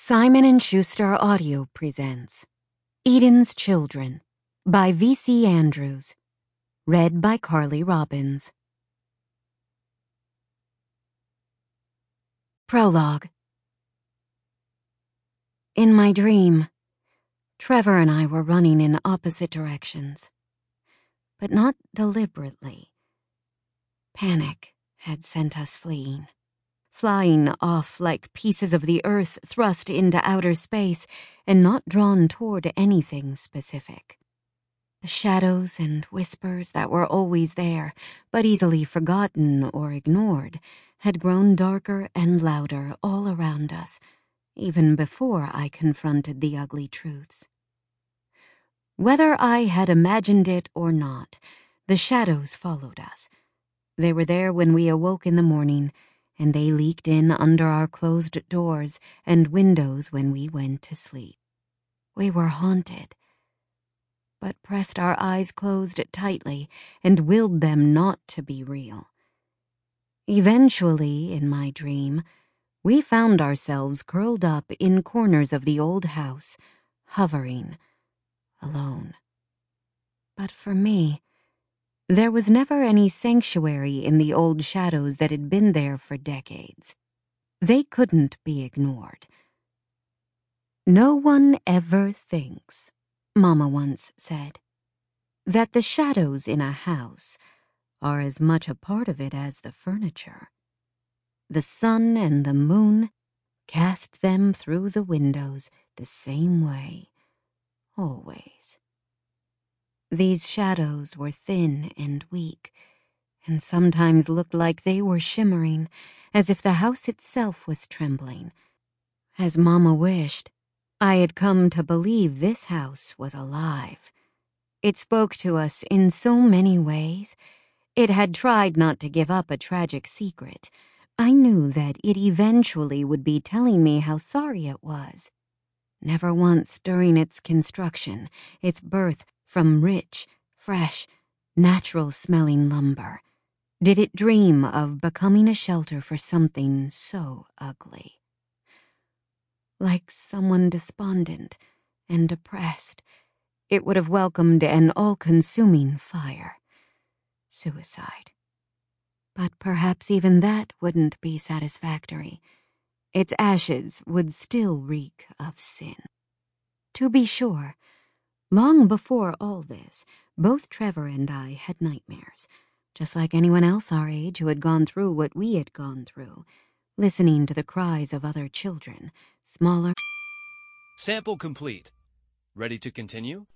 Simon & Schuster Audio presents Eden's Children by V.C. Andrews. Read by Carly Robbins. Prologue. In my dream, Trevor and I were running in opposite directions, but not deliberately. Panic had sent us fleeing, flying off like pieces of the earth thrust into outer space and not drawn toward anything specific. The shadows and whispers that were always there, but easily forgotten or ignored, had grown darker and louder all around us, even before I confronted the ugly truths. Whether I had imagined it or not, the shadows followed us. They were there when we awoke in the morning, and they leaked in under our closed doors and windows when we went to sleep. We were haunted, but pressed our eyes closed tightly and willed them not to be real. Eventually, in my dream, we found ourselves curled up in corners of the old house, hovering, alone. But for me, there was never any sanctuary in the old shadows that had been there for decades. They couldn't be ignored. No one ever thinks, Mama once said, that the shadows in a house are as much a part of it as the furniture. The sun and the moon cast them through the windows the same way, always. These shadows were thin and weak, and sometimes looked like they were shimmering, as if the house itself was trembling. As Mama wished, I had come to believe this house was alive. It spoke to us in so many ways. It had tried not to give up a tragic secret. I knew that it eventually would be telling me how sorry it was. Never once during its construction, its birth from rich, fresh, natural-smelling lumber, did it dream of becoming a shelter for something so ugly. Like someone despondent and depressed, it would have welcomed an all-consuming fire. Suicide. But perhaps even that wouldn't be satisfactory. Its ashes would still reek of sin. To be sure, long before all this, both Trevor and I had nightmares, just like anyone else our age who had gone through what we had gone through, listening to the cries of other children, smaller. Sample complete. Ready to continue?